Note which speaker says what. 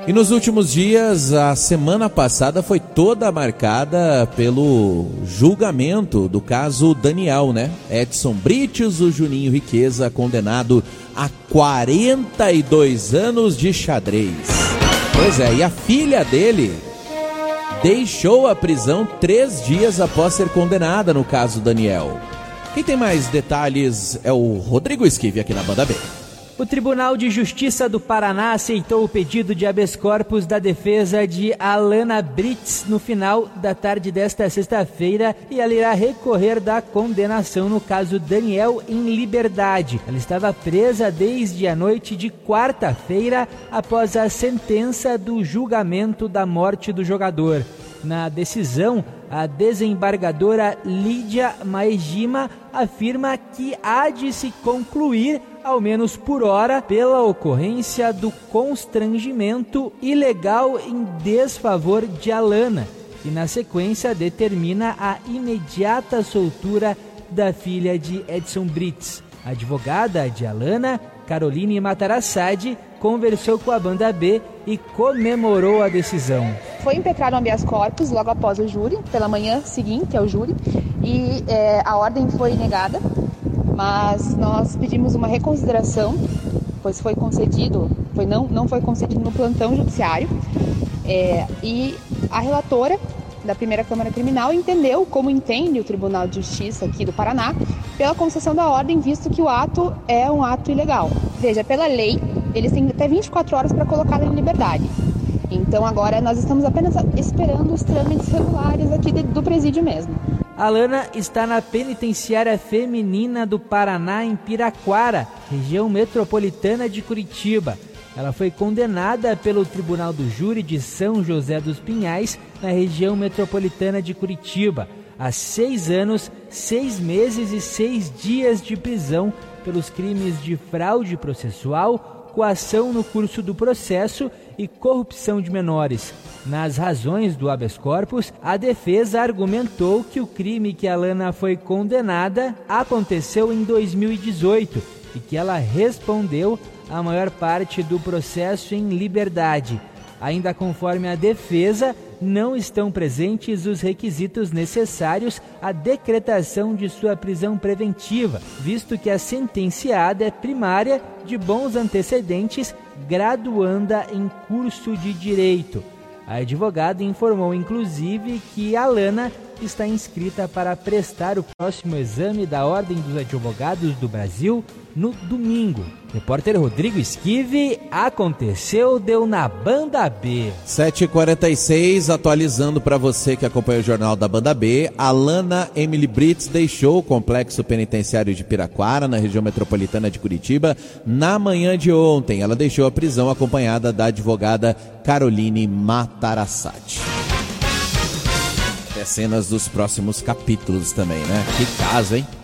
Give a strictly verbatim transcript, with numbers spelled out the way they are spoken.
Speaker 1: E nos últimos dias, a semana passada foi toda marcada pelo julgamento do caso Daniel, né? Edson Brites, o Juninho Riqueza, condenado a quarenta e dois anos de xadrez. Pois é, e a filha dele deixou a prisão três dias após ser condenada no caso Daniel. Quem tem mais detalhes é o Rodrigo Esquive aqui na Banda B.
Speaker 2: O Tribunal de Justiça do Paraná aceitou o pedido de habeas corpus da defesa de Alana Brites no final da tarde desta sexta-feira e ela irá recorrer da condenação no caso Daniel em liberdade. Ela estava presa desde a noite de quarta-feira após a sentença do julgamento da morte do jogador. Na decisão, a desembargadora Lídia Maejima afirma que há de se concluir, ao menos por hora, pela ocorrência do constrangimento ilegal em desfavor de Alana e, na sequência, determina a imediata soltura da filha de Edson Brites. A advogada de Alana, Caroline Matarassade, conversou com a Banda B e comemorou a decisão.
Speaker 3: Foi impetrado um habeas corpus logo após o júri, pela manhã seguinte ao júri, e é, a ordem foi negada, mas nós pedimos uma reconsideração, pois foi concedido, foi não, não foi concedido no plantão judiciário, é, e a relatora da primeira Câmara Criminal entendeu, como entende o Tribunal de Justiça aqui do Paraná, pela concessão da ordem, visto que o ato é um ato ilegal. Veja, pela lei, eles têm até vinte e quatro horas para colocá-la em liberdade. Então agora nós estamos apenas esperando os trâmites regulares aqui de, do presídio mesmo.
Speaker 2: Alana está na penitenciária feminina do Paraná, em Piraquara, região metropolitana de Curitiba. Ela foi condenada pelo Tribunal do Júri de São José dos Pinhais, na região metropolitana de Curitiba, a seis anos, seis meses e seis dias de prisão pelos crimes de fraude processual, coação no curso do processo e corrupção de menores. Nas razões do habeas corpus, a defesa argumentou que o crime que Alana foi condenada aconteceu em dois mil e dezoito e que ela respondeu a maior parte do processo em liberdade. Ainda conforme a defesa, não estão presentes os requisitos necessários à decretação de sua prisão preventiva, visto que a sentenciada é primária, de bons antecedentes, graduanda em curso de direito. A advogada informou, inclusive, que Alana está inscrita para prestar o próximo exame da Ordem dos Advogados do Brasil no domingo. Repórter Rodrigo Esquive, aconteceu, deu na Banda B.
Speaker 1: sete e quarenta e seis, atualizando para você que acompanha o Jornal da Banda B, Alana Emily Brites deixou o complexo penitenciário de Piraquara, na região metropolitana de Curitiba, na manhã de ontem. Ela deixou a prisão acompanhada da advogada Caroline Matarassade. É cenas dos próximos capítulos também, né? Que caso, hein?